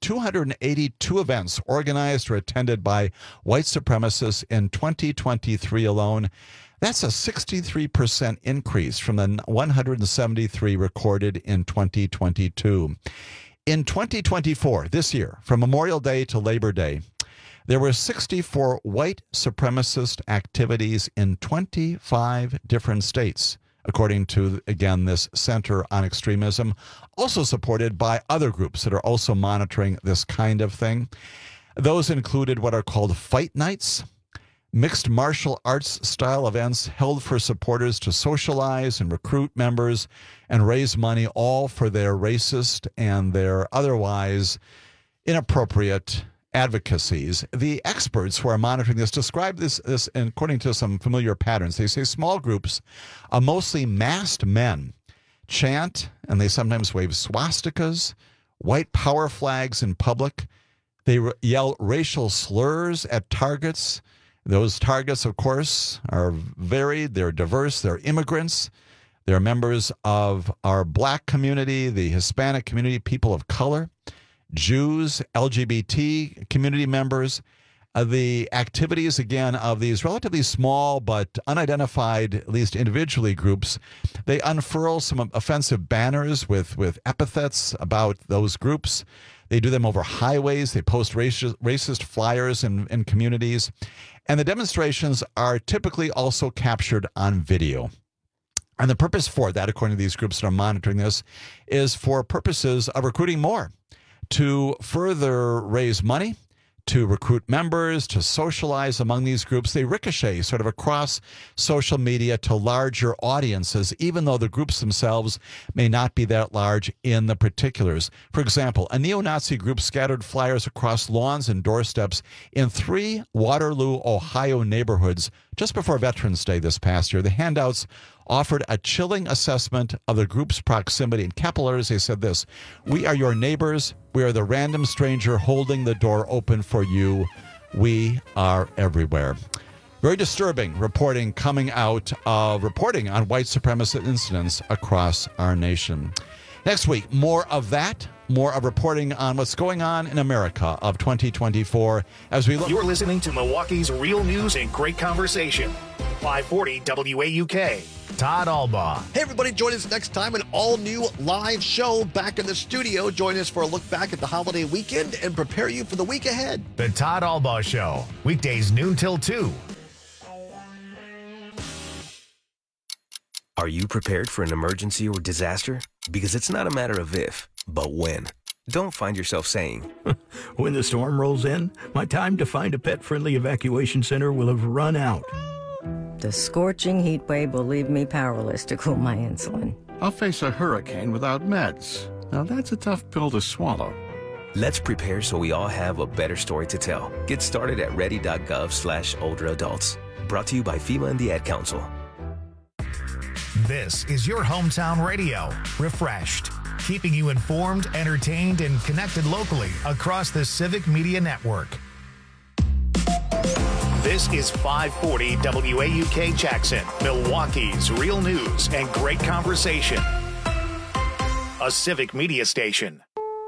282 events organized or attended by white supremacists in 2023 alone. That's a 63% increase from the 173 recorded in 2022. In 2024, this year, from Memorial Day to Labor Day, there were 64 white supremacist activities in 25 different states, according to, again, this Center on Extremism, also supported by other groups that are also monitoring this kind of thing. Those included what are called fight nights, mixed martial arts style events held for supporters to socialize and recruit members and raise money, all for their racist and their otherwise inappropriate advocacies. The experts who are monitoring this describe this according to some familiar patterns. They say small groups, mostly masked men, chant, and they sometimes wave swastikas, white power flags in public. They yell racial slurs at targets. Those targets, of course, are varied. They're diverse. They're immigrants. They're members of our black community, the Hispanic community, people of color, Jews, LGBT community members. The activities, again, of these relatively small but unidentified, at least individually, groups, they unfurl some offensive banners with epithets about those groups. They do them over highways. They post racist flyers in communities. And the demonstrations are typically also captured on video. And the purpose for that, according to these groups that are monitoring this, is for purposes of recruiting more, to further raise money, to recruit members, to socialize among these groups. They ricochet sort of across social media to larger audiences, even though the groups themselves may not be that large in the particulars. For example, a neo-Nazi group scattered flyers across lawns and doorsteps in 3 Waterloo, Ohio neighborhoods just before Veterans Day this past year. The handouts offered a chilling assessment of the group's proximity. In capital letters, they said this: "We are your neighbors. We are the random stranger holding the door open for you. We are everywhere." Very disturbing reporting coming out of reporting on white supremacist incidents across our nation. Next week, more of that, more of reporting on what's going on in America of 2024 as we look. You're listening to Milwaukee's Real News and Great Conversation. 540 WAUK. Todd Albaugh. Hey, everybody, join us next time, an all-new live show back in the studio. Join us for a look back at the holiday weekend and prepare you for the week ahead. The Todd Albaugh Show, weekdays noon till 2. Are you prepared for an emergency or disaster? Because it's not a matter of if, but when. don't find yourself saying, when the storm rolls in, my time to find a pet-friendly evacuation center will have run out. The scorching heat wave will leave me powerless to cool my insulin. I'll face a hurricane without meds. Now that's a tough pill to swallow. Let's prepare so we all have a better story to tell. Get started at ready.gov/older adults. Brought to you by FEMA and the Ad Council. This is your hometown radio, Refreshed, keeping you informed, entertained, and connected locally across the Civic Media Network. This is 540 WAUK Jackson, Milwaukee's real news and great conversation. A Civic Media station.